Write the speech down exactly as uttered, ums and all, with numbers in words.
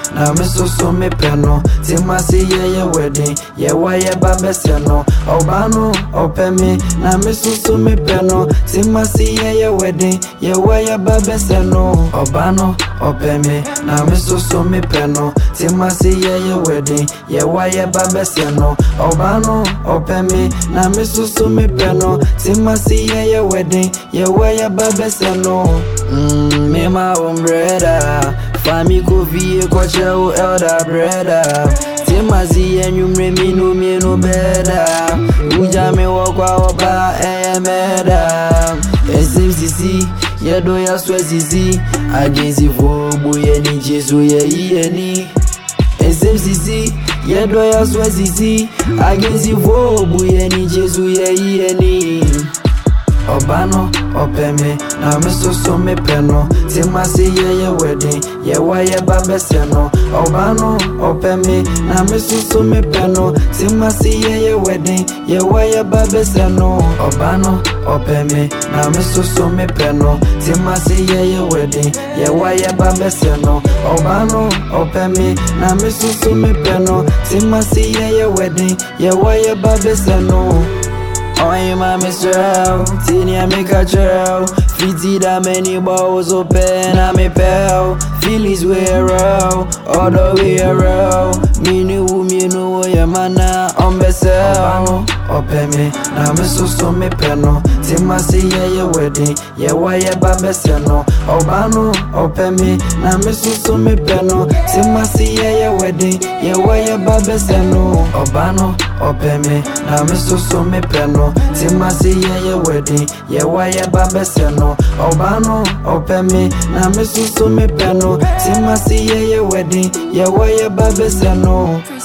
na me so so me peno. Timasi ye ye wedding, ye wa ye babeseno. Obano, ope me, na me so so me peno. Timasi ye ye wedding, ye wa ye babeseno. Obano, ope me, na me so so me peno. Timasi ye ye wedding, ye wa ye babeseno. Obano, ope me, na me so so me peno. Timasi ye ye wedding, ye wa ye babeseno. Mmm, me my umbrella. Fami kofi koche o elder brother. Timasi and you me no me no better. Uja me wakwa oba e meda. S M C C ye do ya swezizi. Against for boye ni Jesu ye yeni. S M C C ye do ya swezizi. Against for boye ni Jesu ye yeni. Obano, ope me, na me so so me peno. Timasi ye ye wedding, ye wa ye babeseno. Obano, ope me, na me so so me peno. Timasi ye ye wedding, ye wa ye babeseno. Obano, ope me, na me so so me peno. Timasi ye ye wedding, ye wa ye babeseno. Obano, ope me, na me so so me peno. Timasi ye ye wedding, ye wa ye babeseno. Oh, you my mister Tini make a trail. Fitty that many balls open, I'm a pal. Feelings way around, all the way around. Me knew me know your mana on besel. Open me, now me so so me peno. Timasi ye ye wedding, ye wa ye babeseno. Obano, open me, now me so so me peno. Timasi ye ye wedding, ye wa ye babeseno. Obano, open me, now me so so me peno. Timasi ye ye wedding, ye wa ye babeseno. Obano, open me, na me so so me peno. Timasi ye ye wedding, ye wa ye babeseno.